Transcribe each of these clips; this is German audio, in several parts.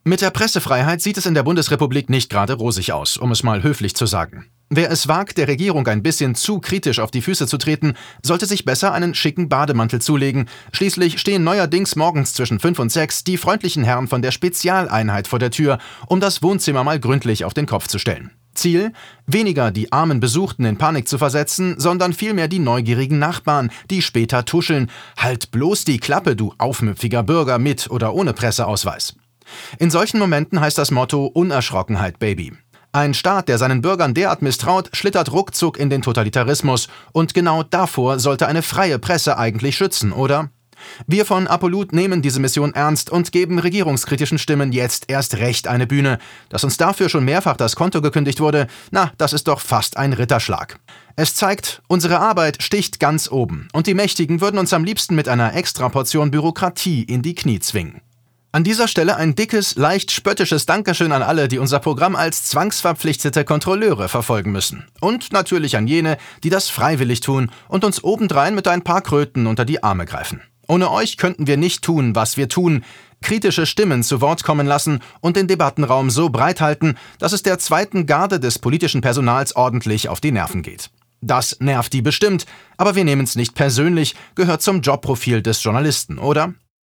Mit der Pressefreiheit sieht es in der Bundesrepublik nicht gerade rosig aus, um es mal höflich zu sagen. Wer es wagt, der Regierung ein bisschen zu kritisch auf die Füße zu treten, sollte sich besser einen schicken Bademantel zulegen. Schließlich stehen neuerdings morgens zwischen 5 und 6 die freundlichen Herren von der Spezialeinheit vor der Tür, um das Wohnzimmer mal gründlich auf den Kopf zu stellen. Ziel? Weniger die armen Besuchten in Panik zu versetzen, sondern vielmehr die neugierigen Nachbarn, die später tuscheln. Halt bloß die Klappe, du aufmüpfiger Bürger, mit oder ohne Presseausweis. In solchen Momenten heißt das Motto Unerschrockenheit, Baby. Ein Staat, der seinen Bürgern derart misstraut, schlittert ruckzuck in den Totalitarismus. Und genau davor sollte eine freie Presse eigentlich schützen, oder? Wir von Apollut nehmen diese Mission ernst und geben regierungskritischen Stimmen jetzt erst recht eine Bühne. Dass uns dafür schon mehrfach das Konto gekündigt wurde, das ist doch fast ein Ritterschlag. Es zeigt, unsere Arbeit sticht ganz oben und die Mächtigen würden uns am liebsten mit einer Extraportion Bürokratie in die Knie zwingen. An dieser Stelle ein dickes, leicht spöttisches Dankeschön an alle, die unser Programm als zwangsverpflichtete Kontrolleure verfolgen müssen. Und natürlich an jene, die das freiwillig tun und uns obendrein mit ein paar Kröten unter die Arme greifen. Ohne euch könnten wir nicht tun, was wir tun. Kritische Stimmen zu Wort kommen lassen und den Debattenraum so breit halten, dass es der zweiten Garde des politischen Personals ordentlich auf die Nerven geht. Das nervt die bestimmt, aber wir nehmen es nicht persönlich, gehört zum Jobprofil des Journalisten, oder?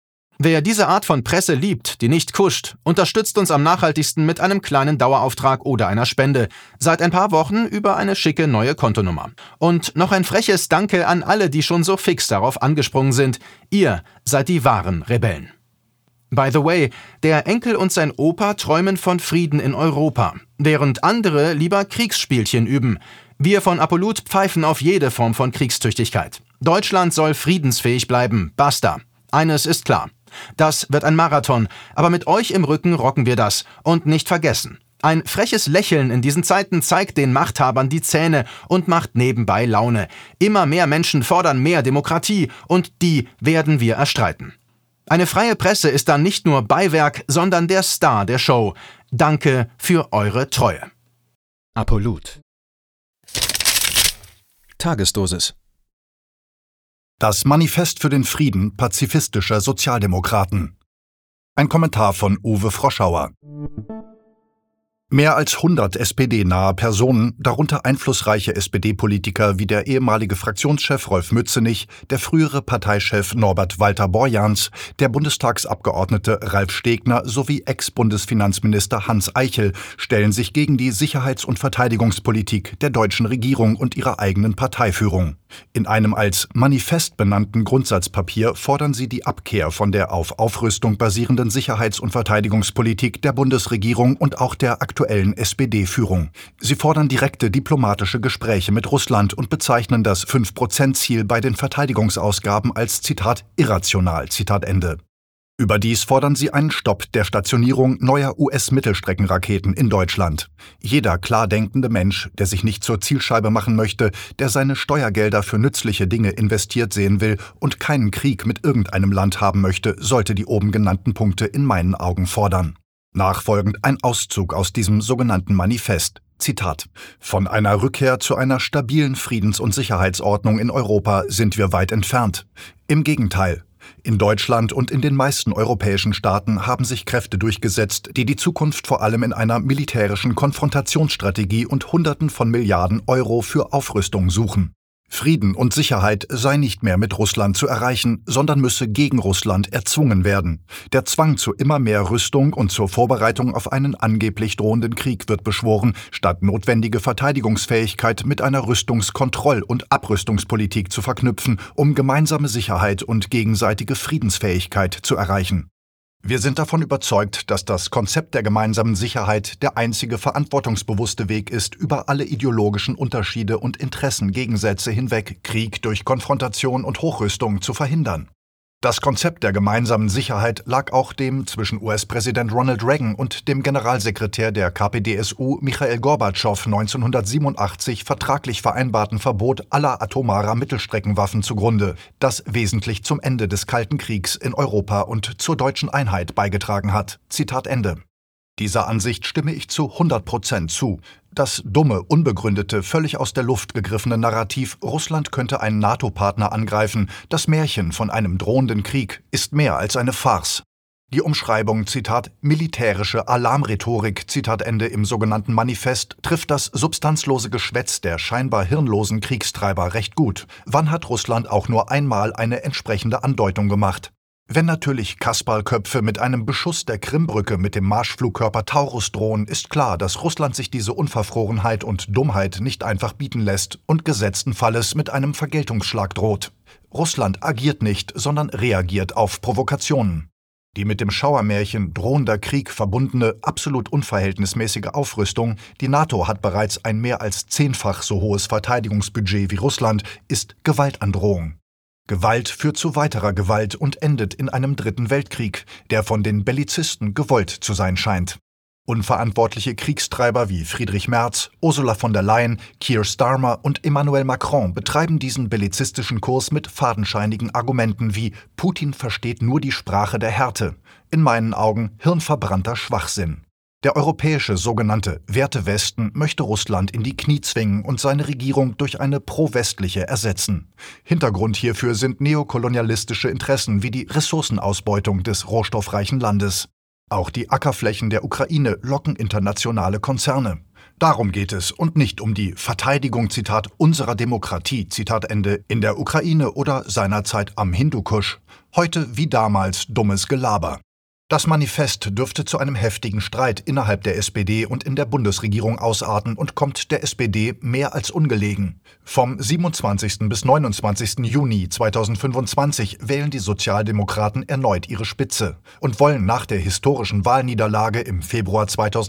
Wer diese Art von Presse liebt, die nicht kuscht, unterstützt uns am nachhaltigsten mit einem kleinen Dauerauftrag oder einer Spende. Seit ein paar Wochen über eine schicke neue Kontonummer. Und noch ein freches Danke an alle, die schon so fix darauf angesprungen sind. Ihr seid die wahren Rebellen. By the way, der Enkel und sein Opa träumen von Frieden in Europa, während andere lieber Kriegsspielchen üben. Wir von Apollut pfeifen auf jede Form von Kriegstüchtigkeit. Deutschland soll friedensfähig bleiben, basta. Eines ist klar. Das wird ein Marathon, aber mit euch im Rücken rocken wir das. Und nicht vergessen, ein freches Lächeln in diesen Zeiten zeigt den Machthabern die Zähne und macht nebenbei Laune. Immer mehr Menschen fordern mehr Demokratie und die werden wir erstreiten. Eine freie Presse ist dann nicht nur Beiwerk, sondern der Star der Show. Danke für eure Treue. Apollut. Tagesdosis. Das Manifest für den Frieden pazifistischer Sozialdemokraten. Ein Kommentar von Uwe Froschauer. Mehr als 100 SPD-nahe Personen, darunter einflussreiche SPD-Politiker wie der ehemalige Fraktionschef Rolf Mützenich, der frühere Parteichef Norbert Walter Borjans, der Bundestagsabgeordnete Ralf Stegner sowie Ex-Bundesfinanzminister Hans Eichel, stellen sich gegen die Sicherheits- und Verteidigungspolitik der deutschen Regierung und ihrer eigenen Parteiführung. In einem als Manifest benannten Grundsatzpapier fordern sie die Abkehr von der auf Aufrüstung basierenden Sicherheits- und Verteidigungspolitik der Bundesregierung und auch der aktuellen SPD-Führung. Sie fordern direkte diplomatische Gespräche mit Russland und bezeichnen das 5%-Ziel bei den Verteidigungsausgaben als, Zitat, irrational, Zitat Ende. Überdies fordern sie einen Stopp der Stationierung neuer US-Mittelstreckenraketen in Deutschland. Jeder klar denkende Mensch, der sich nicht zur Zielscheibe machen möchte, der seine Steuergelder für nützliche Dinge investiert sehen will und keinen Krieg mit irgendeinem Land haben möchte, sollte die oben genannten Punkte in meinen Augen fordern. Nachfolgend ein Auszug aus diesem sogenannten Manifest. Zitat: Von einer Rückkehr zu einer stabilen Friedens- und Sicherheitsordnung in Europa sind wir weit entfernt. Im Gegenteil. In Deutschland und in den meisten europäischen Staaten haben sich Kräfte durchgesetzt, die die Zukunft vor allem in einer militärischen Konfrontationsstrategie und Hunderten von Milliarden Euro für Aufrüstung suchen. Frieden und Sicherheit sei nicht mehr mit Russland zu erreichen, sondern müsse gegen Russland erzwungen werden. Der Zwang zu immer mehr Rüstung und zur Vorbereitung auf einen angeblich drohenden Krieg wird beschworen, statt notwendige Verteidigungsfähigkeit mit einer Rüstungskontroll- und Abrüstungspolitik zu verknüpfen, um gemeinsame Sicherheit und gegenseitige Friedensfähigkeit zu erreichen. Wir sind davon überzeugt, dass das Konzept der gemeinsamen Sicherheit der einzige verantwortungsbewusste Weg ist, über alle ideologischen Unterschiede und Interessengegensätze hinweg Krieg durch Konfrontation und Hochrüstung zu verhindern. Das Konzept der gemeinsamen Sicherheit lag auch dem zwischen US-Präsident Ronald Reagan und dem Generalsekretär der KPdSU Michail Gorbatschow 1987 vertraglich vereinbarten Verbot aller atomarer Mittelstreckenwaffen zugrunde, das wesentlich zum Ende des Kalten Kriegs in Europa und zur deutschen Einheit beigetragen hat. Zitat Ende. Dieser Ansicht stimme ich zu 100% zu. Das dumme, unbegründete, völlig aus der Luft gegriffene Narrativ, Russland könnte einen NATO-Partner angreifen, das Märchen von einem drohenden Krieg, ist mehr als eine Farce. Die Umschreibung, Zitat, militärische Alarmrhetorik, Zitat Ende, im sogenannten Manifest trifft das substanzlose Geschwätz der scheinbar hirnlosen Kriegstreiber recht gut. Wann hat Russland auch nur einmal eine entsprechende Andeutung gemacht? Wenn natürlich Kasperlköpfe mit einem Beschuss der Krimbrücke mit dem Marschflugkörper Taurus drohen, ist klar, dass Russland sich diese Unverfrorenheit und Dummheit nicht einfach bieten lässt und gesetzten Falles mit einem Vergeltungsschlag droht. Russland agiert nicht, sondern reagiert auf Provokationen. Die mit dem Schauermärchen drohender Krieg verbundene, absolut unverhältnismäßige Aufrüstung, die NATO hat bereits ein mehr als 10-fach so hohes Verteidigungsbudget wie Russland, ist Gewaltandrohung. Gewalt führt zu weiterer Gewalt und endet in einem dritten Weltkrieg, der von den Bellizisten gewollt zu sein scheint. Unverantwortliche Kriegstreiber wie Friedrich Merz, Ursula von der Leyen, Keir Starmer und Emmanuel Macron betreiben diesen bellizistischen Kurs mit fadenscheinigen Argumenten wie Putin versteht nur die Sprache der Härte. In meinen Augen hirnverbrannter Schwachsinn. Der europäische sogenannte Wertewesten möchte Russland in die Knie zwingen und seine Regierung durch eine pro-westliche ersetzen. Hintergrund hierfür sind neokolonialistische Interessen wie die Ressourcenausbeutung des rohstoffreichen Landes. Auch die Ackerflächen der Ukraine locken internationale Konzerne. Darum geht es und nicht um die Verteidigung, Zitat, unserer Demokratie, Zitat Ende, in der Ukraine oder seinerzeit am Hindukusch. Heute wie damals dummes Gelaber. Das Manifest dürfte zu einem heftigen Streit innerhalb der SPD und in der Bundesregierung ausarten und kommt der SPD mehr als ungelegen. Vom 27. bis 29. Juni 2025 wählen die Sozialdemokraten erneut ihre Spitze und wollen nach der historischen Wahlniederlage im Februar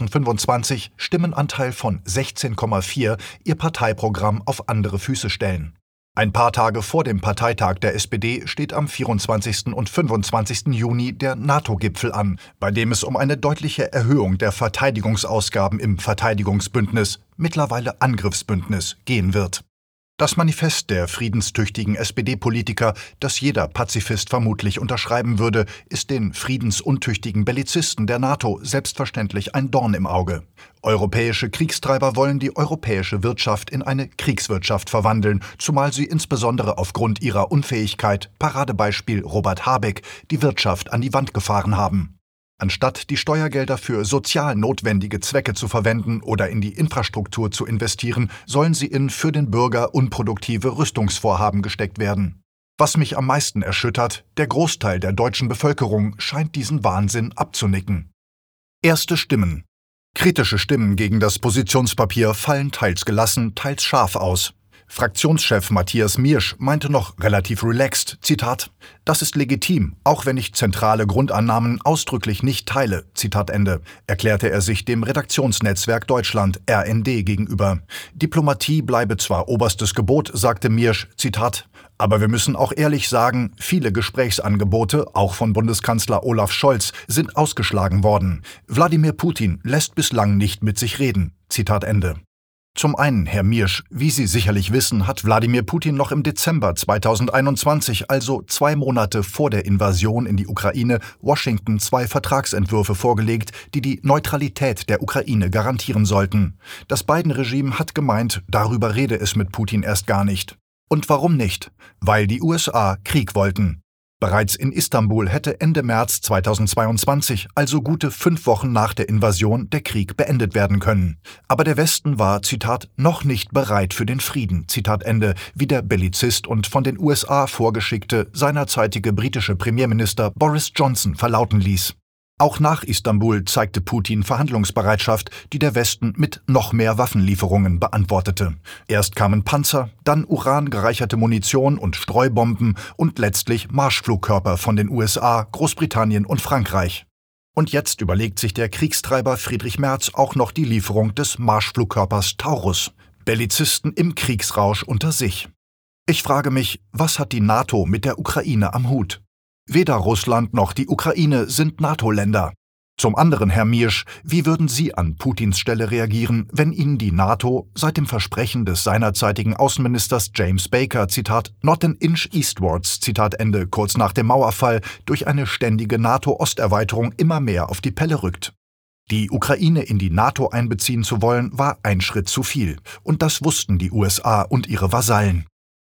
2025 Stimmenanteil von 16,4 ihr Parteiprogramm auf andere Füße stellen. Ein paar Tage vor dem Parteitag der SPD steht am 24. und 25. Juni der NATO-Gipfel an, bei dem es um eine deutliche Erhöhung der Verteidigungsausgaben im Verteidigungsbündnis, mittlerweile Angriffsbündnis, gehen wird. Das Manifest der friedenstüchtigen SPD-Politiker, das jeder Pazifist vermutlich unterschreiben würde, ist den friedensuntüchtigen Bellizisten der NATO selbstverständlich ein Dorn im Auge. Europäische Kriegstreiber wollen die europäische Wirtschaft in eine Kriegswirtschaft verwandeln, zumal sie insbesondere aufgrund ihrer Unfähigkeit, Paradebeispiel Robert Habeck, die Wirtschaft an die Wand gefahren haben. Anstatt die Steuergelder für sozial notwendige Zwecke zu verwenden oder in die Infrastruktur zu investieren, sollen sie in für den Bürger unproduktive Rüstungsvorhaben gesteckt werden. Was mich am meisten erschüttert, der Großteil der deutschen Bevölkerung scheint diesen Wahnsinn abzunicken. Erste Stimmen. Kritische Stimmen gegen das Positionspapier fallen teils gelassen, teils scharf aus. Fraktionschef Matthias Miersch meinte noch relativ relaxed, Zitat, das ist legitim, auch wenn ich zentrale Grundannahmen ausdrücklich nicht teile, Zitat Ende, erklärte er sich dem Redaktionsnetzwerk Deutschland, RND, gegenüber. Diplomatie bleibe zwar oberstes Gebot, sagte Miersch, Zitat, aber wir müssen auch ehrlich sagen, viele Gesprächsangebote, auch von Bundeskanzler Olaf Scholz, sind ausgeschlagen worden. Wladimir Putin lässt bislang nicht mit sich reden, Zitat Ende. Zum einen, Herr Miersch, wie Sie sicherlich wissen, hat Wladimir Putin noch im Dezember 2021, also 2 Monate vor der Invasion in die Ukraine, Washington 2 Vertragsentwürfe vorgelegt, die die Neutralität der Ukraine garantieren sollten. Das Biden-Regime hat gemeint, darüber rede es mit Putin erst gar nicht. Und warum nicht? Weil die USA Krieg wollten. Bereits in Istanbul hätte Ende März 2022, also gute 5 Wochen nach der Invasion, der Krieg beendet werden können. Aber der Westen war, Zitat, noch nicht bereit für den Frieden, Zitat Ende, wie der Bellizist und von den USA vorgeschickte, seinerzeitige britische Premierminister Boris Johnson verlauten ließ. Auch nach Istanbul zeigte Putin Verhandlungsbereitschaft, die der Westen mit noch mehr Waffenlieferungen beantwortete. Erst kamen Panzer, dann urangereicherte Munition und Streubomben und letztlich Marschflugkörper von den USA, Großbritannien und Frankreich. Und jetzt überlegt sich der Kriegstreiber Friedrich Merz auch noch die Lieferung des Marschflugkörpers Taurus. Bellizisten im Kriegsrausch unter sich. Ich frage mich, was hat die NATO mit der Ukraine am Hut? Weder Russland noch die Ukraine sind NATO-Länder. Zum anderen, Herr Miersch, wie würden Sie an Putins Stelle reagieren, wenn Ihnen die NATO seit dem Versprechen des seinerzeitigen Außenministers James Baker, Zitat, not an inch eastwards, Zitat Ende, kurz nach dem Mauerfall, durch eine ständige NATO-Osterweiterung immer mehr auf die Pelle rückt? Die Ukraine in die NATO einbeziehen zu wollen, war ein Schritt zu viel. Und das wussten die USA und ihre Vasallen.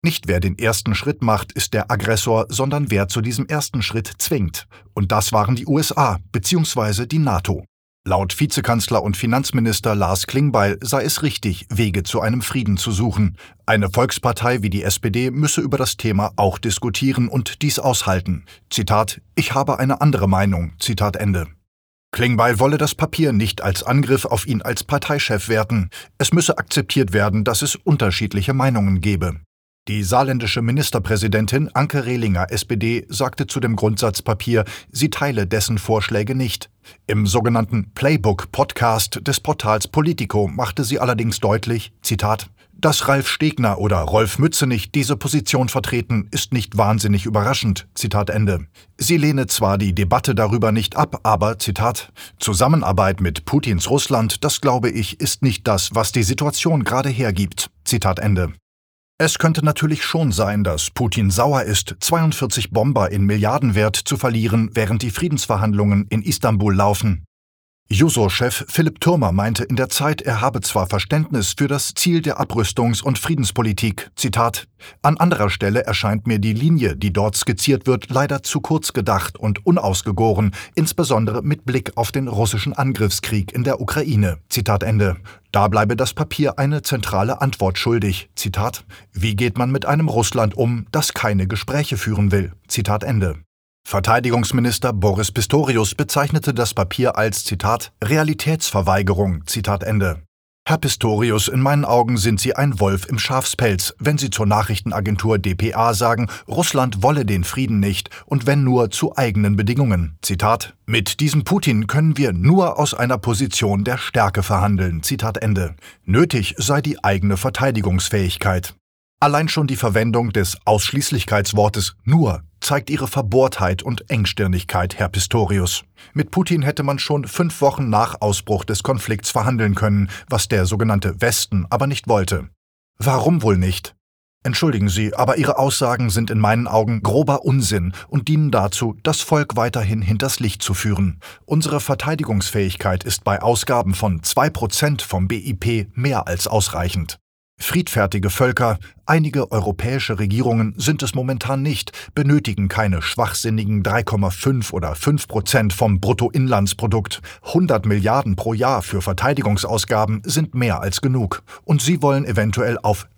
Nicht wer den ersten Schritt macht, ist der Aggressor, sondern wer zu diesem ersten Schritt zwingt. Und das waren die USA bzw. die NATO. Laut Vizekanzler und Finanzminister Lars Klingbeil sei es richtig, Wege zu einem Frieden zu suchen. Eine Volkspartei wie die SPD müsse über das Thema auch diskutieren und dies aushalten. Zitat: Ich habe eine andere Meinung. Zitat Ende. Klingbeil wolle das Papier nicht als Angriff auf ihn als Parteichef werten. Es müsse akzeptiert werden, dass es unterschiedliche Meinungen gebe. Die saarländische Ministerpräsidentin Anke Rehlinger, SPD, sagte zu dem Grundsatzpapier, sie teile dessen Vorschläge nicht. Im sogenannten Playbook-Podcast des Portals Politico machte sie allerdings deutlich, Zitat: Dass Ralf Stegner oder Rolf Mützenich diese Position vertreten, ist nicht wahnsinnig überraschend. Zitat Ende. Sie lehne zwar die Debatte darüber nicht ab, aber, Zitat, Zusammenarbeit mit Putins Russland, das glaube ich, ist nicht das, was die Situation gerade hergibt. Zitat Ende. Es könnte natürlich schon sein, dass Putin sauer ist, 42 Bomber in Milliardenwert zu verlieren, während die Friedensverhandlungen in Istanbul laufen. Juso-Chef Philipp Thürmer meinte in der Zeit, er habe zwar Verständnis für das Ziel der Abrüstungs- und Friedenspolitik, Zitat, an anderer Stelle erscheint mir die Linie, die dort skizziert wird, leider zu kurz gedacht und unausgegoren, insbesondere mit Blick auf den russischen Angriffskrieg in der Ukraine, Zitat Ende. Da bleibe das Papier eine zentrale Antwort schuldig, Zitat, wie geht man mit einem Russland um, das keine Gespräche führen will, Zitat Ende. Verteidigungsminister Boris Pistorius bezeichnete das Papier als, Zitat, Realitätsverweigerung, Zitat Ende. Herr Pistorius, in meinen Augen sind Sie ein Wolf im Schafspelz, wenn Sie zur Nachrichtenagentur dpa sagen, Russland wolle den Frieden nicht und wenn nur zu eigenen Bedingungen. Zitat, mit diesem Putin können wir nur aus einer Position der Stärke verhandeln, Zitat Ende. Nötig sei die eigene Verteidigungsfähigkeit. Allein schon die Verwendung des Ausschließlichkeitswortes nur zeigt ihre Verbohrtheit und Engstirnigkeit, Herr Pistorius. Mit Putin hätte man schon 5 Wochen nach Ausbruch des Konflikts verhandeln können, was der sogenannte Westen aber nicht wollte. Warum wohl nicht? Entschuldigen Sie, aber Ihre Aussagen sind in meinen Augen grober Unsinn und dienen dazu, das Volk weiterhin hinters Licht zu führen. Unsere Verteidigungsfähigkeit ist bei Ausgaben von 2% vom BIP mehr als ausreichend. Friedfertige Völker, einige europäische Regierungen sind es momentan nicht, benötigen keine schwachsinnigen 3,5 oder 5% vom Bruttoinlandsprodukt. 100 Milliarden pro Jahr für Verteidigungsausgaben sind mehr als genug. Und Sie wollen eventuell auf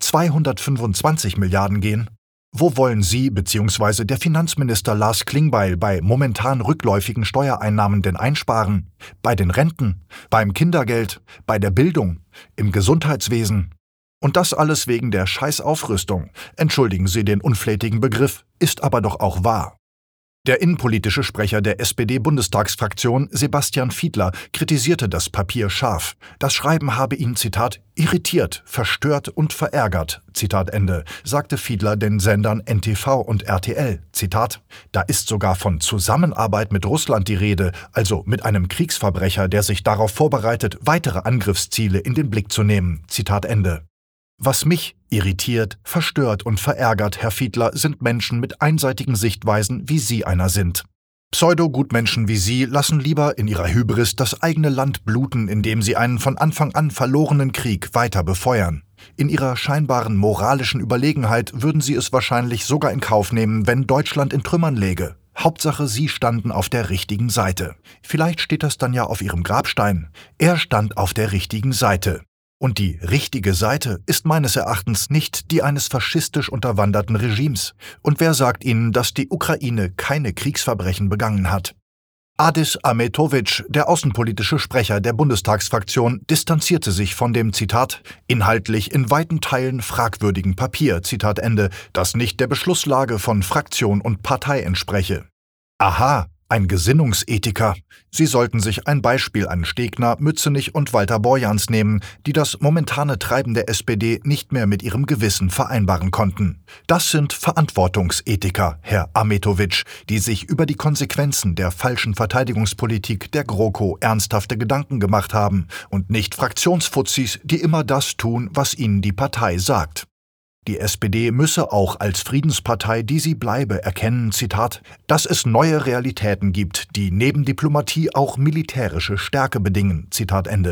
225 Milliarden gehen? Wo wollen Sie bzw. der Finanzminister Lars Klingbeil bei momentan rückläufigen Steuereinnahmen denn einsparen? Bei den Renten? Beim Kindergeld? Bei der Bildung? Im Gesundheitswesen? Und das alles wegen der Scheißaufrüstung. Entschuldigen Sie den unflätigen Begriff, ist aber doch auch wahr. Der innenpolitische Sprecher der SPD-Bundestagsfraktion, Sebastian Fiedler, kritisierte das Papier scharf. Das Schreiben habe ihn, Zitat, irritiert, verstört und verärgert, Zitat Ende, sagte Fiedler den Sendern NTV und RTL. Zitat, da ist sogar von Zusammenarbeit mit Russland die Rede, also mit einem Kriegsverbrecher, der sich darauf vorbereitet, weitere Angriffsziele in den Blick zu nehmen. Zitat Ende. Was mich irritiert, verstört und verärgert, Herr Fiedler, sind Menschen mit einseitigen Sichtweisen, wie Sie einer sind. Pseudo-Gutmenschen wie Sie lassen lieber in ihrer Hybris das eigene Land bluten, indem sie einen von Anfang an verlorenen Krieg weiter befeuern. In ihrer scheinbaren moralischen Überlegenheit würden Sie es wahrscheinlich sogar in Kauf nehmen, wenn Deutschland in Trümmern läge. Hauptsache, Sie standen auf der richtigen Seite. Vielleicht steht das dann ja auf Ihrem Grabstein. Er stand auf der richtigen Seite. Und die richtige Seite ist meines Erachtens nicht die eines faschistisch unterwanderten Regimes. Und wer sagt Ihnen, dass die Ukraine keine Kriegsverbrechen begangen hat? Adis Ahmetovic, der außenpolitische Sprecher der Bundestagsfraktion, distanzierte sich von dem, Zitat, inhaltlich in weiten Teilen fragwürdigen Papier, Zitat Ende, das nicht der Beschlusslage von Fraktion und Partei entspreche. Aha! Ein Gesinnungsethiker. Sie sollten sich ein Beispiel an Stegner, Mützenich und Walter Borjans nehmen, die das momentane Treiben der SPD nicht mehr mit ihrem Gewissen vereinbaren konnten. Das sind Verantwortungsethiker, Herr Ahmetovic, die sich über die Konsequenzen der falschen Verteidigungspolitik der GroKo ernsthafte Gedanken gemacht haben und nicht Fraktionsfuzis, die immer das tun, was ihnen die Partei sagt. Die SPD müsse auch als Friedenspartei, die sie bleibe, erkennen, Zitat, dass es neue Realitäten gibt, die neben Diplomatie auch militärische Stärke bedingen, Zitat Ende.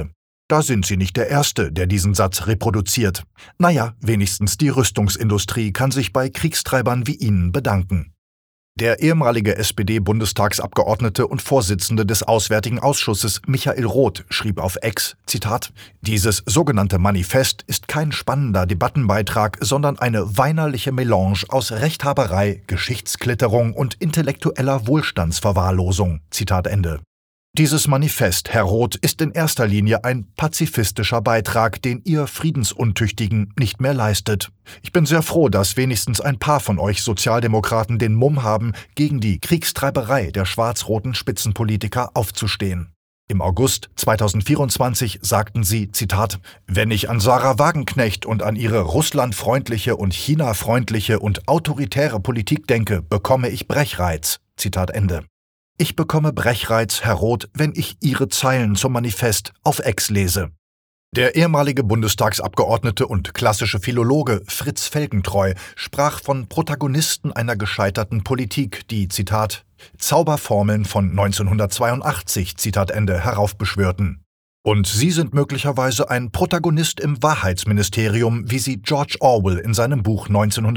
Da sind Sie nicht der Erste, der diesen Satz reproduziert. Naja, wenigstens die Rüstungsindustrie kann sich bei Kriegstreibern wie Ihnen bedanken. Der ehemalige SPD-Bundestagsabgeordnete und Vorsitzende des Auswärtigen Ausschusses Michael Roth schrieb auf X, Zitat, »Dieses sogenannte Manifest ist kein spannender Debattenbeitrag, sondern eine weinerliche Melange aus Rechthaberei, Geschichtsklitterung und intellektueller Wohlstandsverwahrlosung.« Zitat Ende. Dieses Manifest, Herr Roth, ist in erster Linie ein pazifistischer Beitrag, den ihr Friedensuntüchtigen nicht mehr leistet. Ich bin sehr froh, dass wenigstens ein paar von euch Sozialdemokraten den Mumm haben, gegen die Kriegstreiberei der schwarz-roten Spitzenpolitiker aufzustehen. Im August 2024 sagten sie, Zitat, »Wenn ich an Sarah Wagenknecht und an ihre russlandfreundliche und China-freundliche und autoritäre Politik denke, bekomme ich Brechreiz.« Zitat Ende. Ich bekomme Brechreiz, Herr Roth, wenn ich Ihre Zeilen zum Manifest auf X lese. Der ehemalige Bundestagsabgeordnete und klassische Philologe Fritz Felgentreu sprach von Protagonisten einer gescheiterten Politik, die, Zitat, »Zauberformeln von 1982, Zitat Ende, heraufbeschwörten. Und Sie sind möglicherweise ein Protagonist im Wahrheitsministerium, wie sie George Orwell in seinem Buch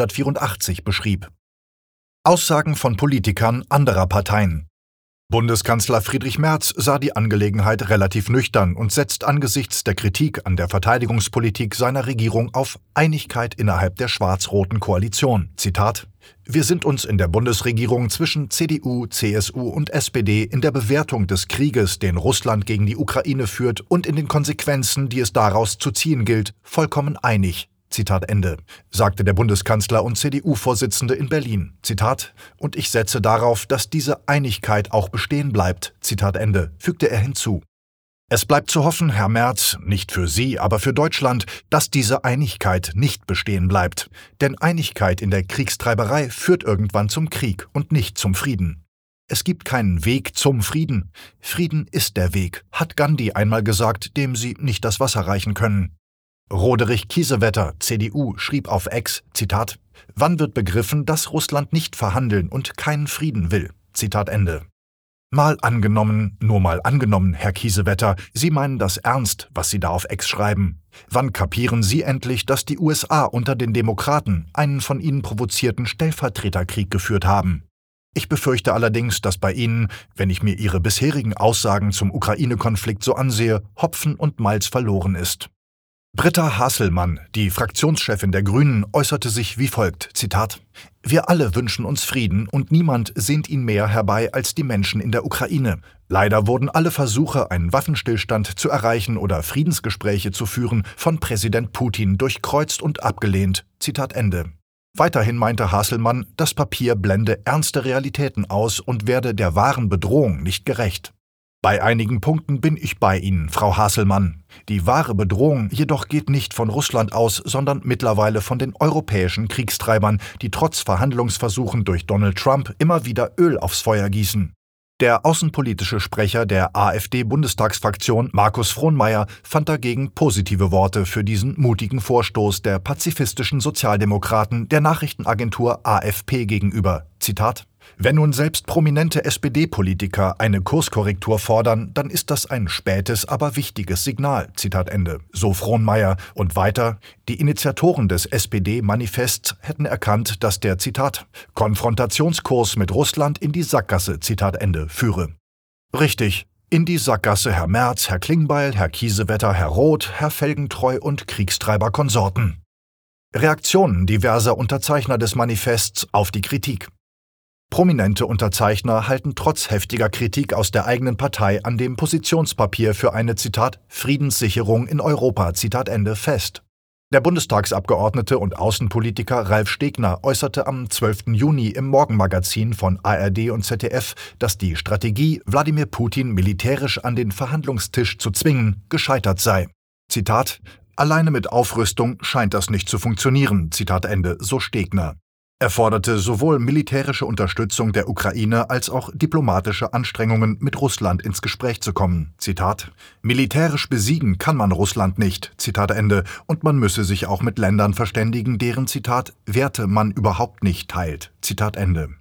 1984 beschrieb. Aussagen von Politikern anderer Parteien. Bundeskanzler Friedrich Merz sah die Angelegenheit relativ nüchtern und setzt angesichts der Kritik an der Verteidigungspolitik seiner Regierung auf Einigkeit innerhalb der schwarz-roten Koalition. Zitat: Wir sind uns in der Bundesregierung zwischen CDU, CSU und SPD in der Bewertung des Krieges, den Russland gegen die Ukraine führt, und in den Konsequenzen, die es daraus zu ziehen gilt, vollkommen einig. Zitat Ende, sagte der Bundeskanzler und CDU-Vorsitzende in Berlin. Zitat: Und ich setze darauf, dass diese Einigkeit auch bestehen bleibt. Zitat Ende, fügte er hinzu. Es bleibt zu hoffen, Herr Merz, nicht für Sie, aber für Deutschland, dass diese Einigkeit nicht bestehen bleibt. Denn Einigkeit in der Kriegstreiberei führt irgendwann zum Krieg und nicht zum Frieden. Es gibt keinen Weg zum Frieden. Frieden ist der Weg, hat Gandhi einmal gesagt, dem Sie nicht das Wasser reichen können. Roderich Kiesewetter, CDU, schrieb auf X, Zitat, wann wird begriffen, dass Russland nicht verhandeln und keinen Frieden will? Zitat Ende. Mal angenommen, nur mal angenommen, Herr Kiesewetter, Sie meinen das ernst, was Sie da auf X schreiben. Wann kapieren Sie endlich, dass die USA unter den Demokraten einen von Ihnen provozierten Stellvertreterkrieg geführt haben? Ich befürchte allerdings, dass bei Ihnen, wenn ich mir Ihre bisherigen Aussagen zum Ukraine-Konflikt so ansehe, Hopfen und Malz verloren ist. Britta Hasselmann, die Fraktionschefin der Grünen, äußerte sich wie folgt, Zitat, Wir alle wünschen uns Frieden und niemand sehnt ihn mehr herbei als die Menschen in der Ukraine. Leider wurden alle Versuche, einen Waffenstillstand zu erreichen oder Friedensgespräche zu führen, von Präsident Putin durchkreuzt und abgelehnt. Zitat Ende. Weiterhin meinte Hasselmann, das Papier blende ernste Realitäten aus und werde der wahren Bedrohung nicht gerecht. Bei einigen Punkten bin ich bei Ihnen, Frau Hasselmann. Die wahre Bedrohung jedoch geht nicht von Russland aus, sondern mittlerweile von den europäischen Kriegstreibern, die trotz Verhandlungsversuchen durch Donald Trump immer wieder Öl aufs Feuer gießen. Der außenpolitische Sprecher der AfD-Bundestagsfraktion, Markus Frohnmayer, fand dagegen positive Worte für diesen mutigen Vorstoß der pazifistischen Sozialdemokraten der Nachrichtenagentur AFP gegenüber. Zitat: Wenn nun selbst prominente SPD-Politiker eine Kurskorrektur fordern, dann ist das ein spätes, aber wichtiges Signal. Zitat Ende. So Frohnmayer. Und weiter, die Initiatoren des SPD-Manifests hätten erkannt, dass der, Zitat, Konfrontationskurs mit Russland in die Sackgasse, Zitat Ende, führe. Richtig, in die Sackgasse Herr Merz, Herr Klingbeil, Herr Kiesewetter, Herr Roth, Herr Felgentreu und Kriegstreiber-Konsorten. Reaktionen diverser Unterzeichner des Manifests auf die Kritik. Prominente Unterzeichner halten trotz heftiger Kritik aus der eigenen Partei an dem Positionspapier für eine, Zitat, Friedenssicherung in Europa, Zitat Ende, fest. Der Bundestagsabgeordnete und Außenpolitiker Ralf Stegner äußerte am 12. Juni im Morgenmagazin von ARD und ZDF, dass die Strategie, Wladimir Putin militärisch an den Verhandlungstisch zu zwingen, gescheitert sei. Zitat: Alleine mit Aufrüstung scheint das nicht zu funktionieren, Zitat Ende, so Stegner. Er forderte sowohl militärische Unterstützung der Ukraine als auch diplomatische Anstrengungen, mit Russland ins Gespräch zu kommen. Zitat: Militärisch besiegen kann man Russland nicht, Zitat Ende, und man müsse sich auch mit Ländern verständigen, deren, Zitat, Werte man überhaupt nicht teilt. Zitat Ende.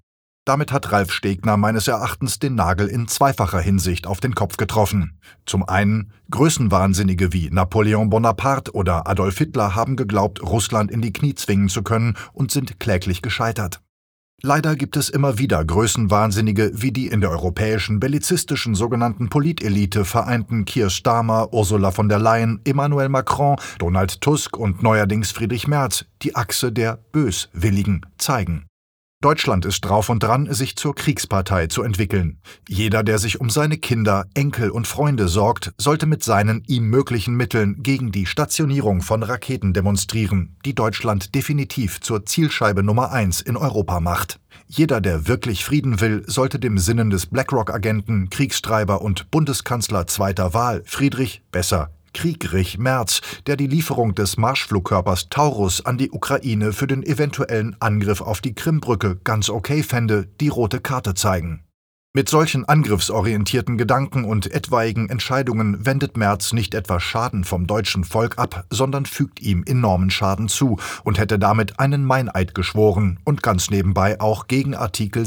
Damit hat Ralf Stegner meines Erachtens den Nagel in zweifacher Hinsicht auf den Kopf getroffen. Zum einen, Größenwahnsinnige wie Napoleon Bonaparte oder Adolf Hitler haben geglaubt, Russland in die Knie zwingen zu können und sind kläglich gescheitert. Leider gibt es immer wieder Größenwahnsinnige wie die in der europäischen bellizistischen sogenannten Politelite vereinten Keir Starmer, Ursula von der Leyen, Emmanuel Macron, Donald Tusk und neuerdings Friedrich Merz, die Achse der Böswilligen zeigen. Deutschland ist drauf und dran, sich zur Kriegspartei zu entwickeln. Jeder, der sich um seine Kinder, Enkel und Freunde sorgt, sollte mit seinen ihm möglichen Mitteln gegen die Stationierung von Raketen demonstrieren, die Deutschland definitiv zur Zielscheibe Nummer 1 in Europa macht. Jeder, der wirklich Frieden will, sollte dem Sinnen des BlackRock-Agenten, Kriegstreiber und Bundeskanzler zweiter Wahl Kriegrich Merz, der die Lieferung des Marschflugkörpers Taurus an die Ukraine für den eventuellen Angriff auf die Krimbrücke ganz okay fände, die rote Karte zeigen. Mit solchen angriffsorientierten Gedanken und etwaigen Entscheidungen wendet Merz nicht etwa Schaden vom deutschen Volk ab, sondern fügt ihm enormen Schaden zu und hätte damit einen Meineid geschworen und ganz nebenbei auch gegen Artikel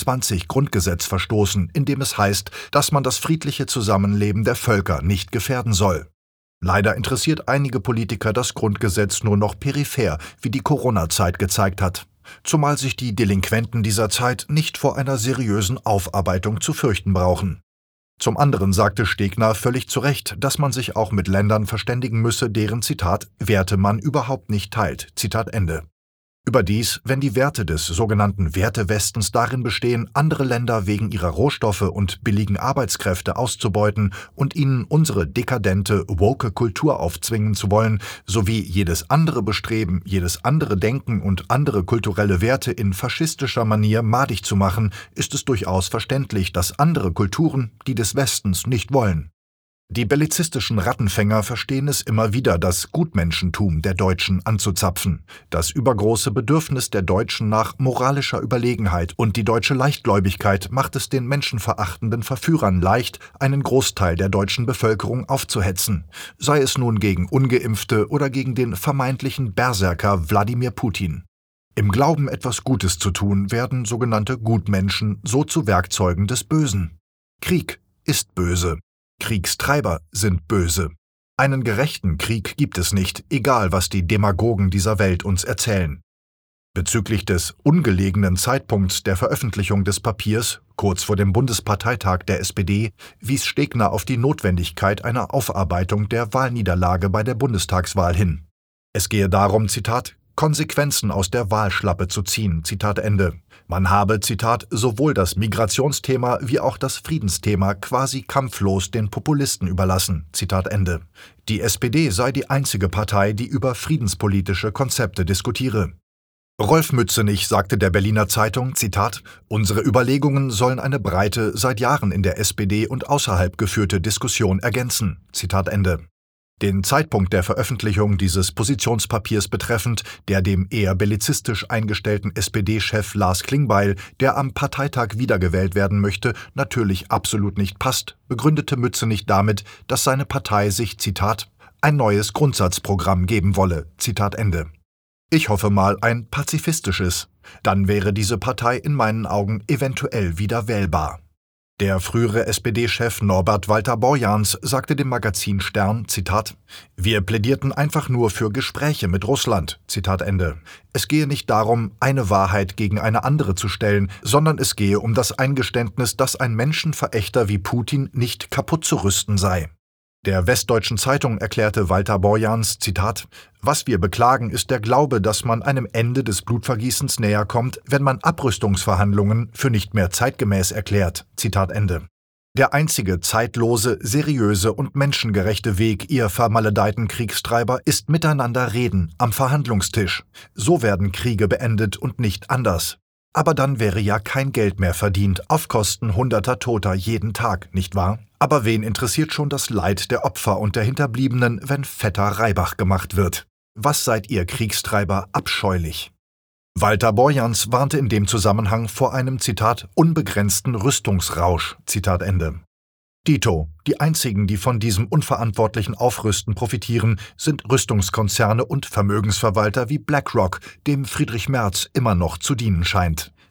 26 Grundgesetz verstoßen, in dem es heißt, dass man das friedliche Zusammenleben der Völker nicht gefährden soll. Leider interessiert einige Politiker das Grundgesetz nur noch peripher, wie die Corona-Zeit gezeigt hat. Zumal sich die Delinquenten dieser Zeit nicht vor einer seriösen Aufarbeitung zu fürchten brauchen. Zum anderen sagte Stegner völlig zu Recht, dass man sich auch mit Ländern verständigen müsse, deren, Zitat, Werte man überhaupt nicht teilt, Zitat Ende. Überdies, wenn die Werte des sogenannten Wertewestens darin bestehen, andere Länder wegen ihrer Rohstoffe und billigen Arbeitskräfte auszubeuten und ihnen unsere dekadente, woke Kultur aufzwingen zu wollen, sowie jedes andere Bestreben, jedes andere Denken und andere kulturelle Werte in faschistischer Manier madig zu machen, ist es durchaus verständlich, dass andere Kulturen die des Westens nicht wollen. Die bellizistischen Rattenfänger verstehen es immer wieder, das Gutmenschentum der Deutschen anzuzapfen, das übergroße Bedürfnis der Deutschen nach moralischer Überlegenheit und die deutsche Leichtgläubigkeit macht es den menschenverachtenden Verführern leicht, einen Großteil der deutschen Bevölkerung aufzuhetzen, sei es nun gegen Ungeimpfte oder gegen den vermeintlichen Berserker Wladimir Putin. Im Glauben, etwas Gutes zu tun, werden sogenannte Gutmenschen so zu Werkzeugen des Bösen. Krieg ist böse. Kriegstreiber sind böse. Einen gerechten Krieg gibt es nicht, egal was die Demagogen dieser Welt uns erzählen. Bezüglich des ungelegenen Zeitpunkts der Veröffentlichung des Papiers, kurz vor dem Bundesparteitag der SPD, wies Stegner auf die Notwendigkeit einer Aufarbeitung der Wahlniederlage bei der Bundestagswahl hin. Es gehe darum, Zitat, Konsequenzen aus der Wahlschlappe zu ziehen, Zitat Ende. Man habe, Zitat, sowohl das Migrationsthema wie auch das Friedensthema quasi kampflos den Populisten überlassen, Zitat Ende. Die SPD sei die einzige Partei, die über friedenspolitische Konzepte diskutiere. Rolf Mützenich sagte der Berliner Zeitung, Zitat, unsere Überlegungen sollen eine breite, seit Jahren in der SPD und außerhalb geführte Diskussion ergänzen, Zitat Ende. Den Zeitpunkt der Veröffentlichung dieses Positionspapiers betreffend, der dem eher bellizistisch eingestellten SPD-Chef Lars Klingbeil, der am Parteitag wiedergewählt werden möchte, natürlich absolut nicht passt, begründete Mützenich damit, dass seine Partei sich, Zitat, ein neues Grundsatzprogramm geben wolle, Zitat Ende. Ich hoffe mal ein pazifistisches. Dann wäre diese Partei in meinen Augen eventuell wieder wählbar. Der frühere SPD-Chef Norbert Walter-Borjans sagte dem Magazin Stern, Zitat, wir plädierten einfach nur für Gespräche mit Russland, Zitat Ende. Es gehe nicht darum, eine Wahrheit gegen eine andere zu stellen, sondern es gehe um das Eingeständnis, dass ein Menschenverächter wie Putin nicht kaputt zu rüsten sei. Der Westdeutschen Zeitung erklärte Walter Borjans, Zitat, was wir beklagen, ist der Glaube, dass man einem Ende des Blutvergießens näher kommt, wenn man Abrüstungsverhandlungen für nicht mehr zeitgemäß erklärt. Zitat Ende. Der einzige zeitlose, seriöse und menschengerechte Weg, ihr vermaledeiten Kriegstreiber, ist miteinander reden am Verhandlungstisch. So werden Kriege beendet und nicht anders. Aber dann wäre ja kein Geld mehr verdient, auf Kosten hunderter Toter jeden Tag, nicht wahr? Aber wen interessiert schon das Leid der Opfer und der Hinterbliebenen, wenn fetter Reibach gemacht wird? Was seid ihr Kriegstreiber abscheulich? Walter Borjans warnte in dem Zusammenhang vor einem, Zitat, unbegrenzten Rüstungsrausch, Zitat Ende. Dito, die einzigen, die von diesem unverantwortlichen Aufrüsten profitieren, sind Rüstungskonzerne und Vermögensverwalter wie BlackRock, dem Friedrich Merz immer noch zu dienen scheint.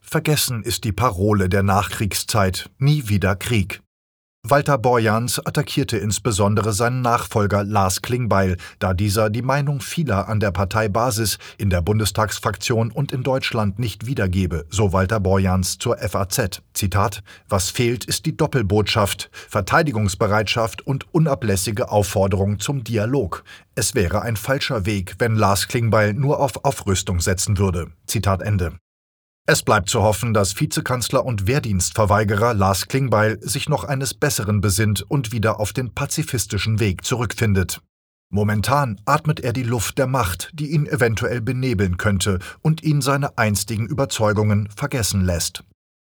Vergessen ist die Parole der Nachkriegszeit, nie wieder Krieg. Walter Borjans attackierte insbesondere seinen Nachfolger Lars Klingbeil, da dieser die Meinung vieler an der Parteibasis, in der Bundestagsfraktion und in Deutschland nicht wiedergebe, so Walter Borjans zur FAZ. Zitat: Was fehlt, ist die Doppelbotschaft, Verteidigungsbereitschaft und unablässige Aufforderung zum Dialog. Es wäre ein falscher Weg, wenn Lars Klingbeil nur auf Aufrüstung setzen würde. Zitat Ende. Es bleibt zu hoffen, dass Vizekanzler und Wehrdienstverweigerer Lars Klingbeil sich noch eines Besseren besinnt und wieder auf den pazifistischen Weg zurückfindet. Momentan atmet er die Luft der Macht, die ihn eventuell benebeln könnte und ihn seine einstigen Überzeugungen vergessen lässt.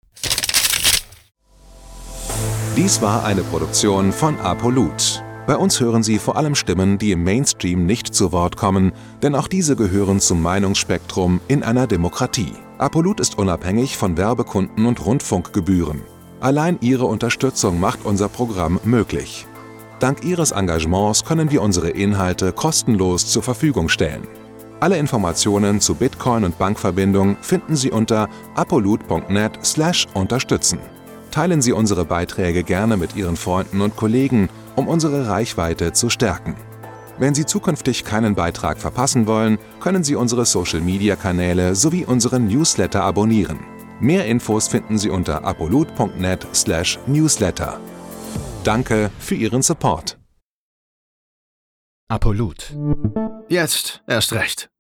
Dies war eine Produktion von Apolut. Bei uns hören Sie vor allem Stimmen, die im Mainstream nicht zu Wort kommen, denn auch diese gehören zum Meinungsspektrum in einer Demokratie. Apolut ist unabhängig von Werbekunden und Rundfunkgebühren. Allein Ihre Unterstützung macht unser Programm möglich. Dank Ihres Engagements können wir unsere Inhalte kostenlos zur Verfügung stellen. Alle Informationen zu Bitcoin und Bankverbindung finden Sie unter apolut.net/unterstützen. Teilen Sie unsere Beiträge gerne mit Ihren Freunden und Kollegen, um unsere Reichweite zu stärken. Wenn Sie zukünftig keinen Beitrag verpassen wollen, können Sie unsere Social-Media-Kanäle sowie unseren Newsletter abonnieren. Mehr Infos finden Sie unter apolut.net/newsletter. Danke für Ihren Support. Apolut. Jetzt erst recht.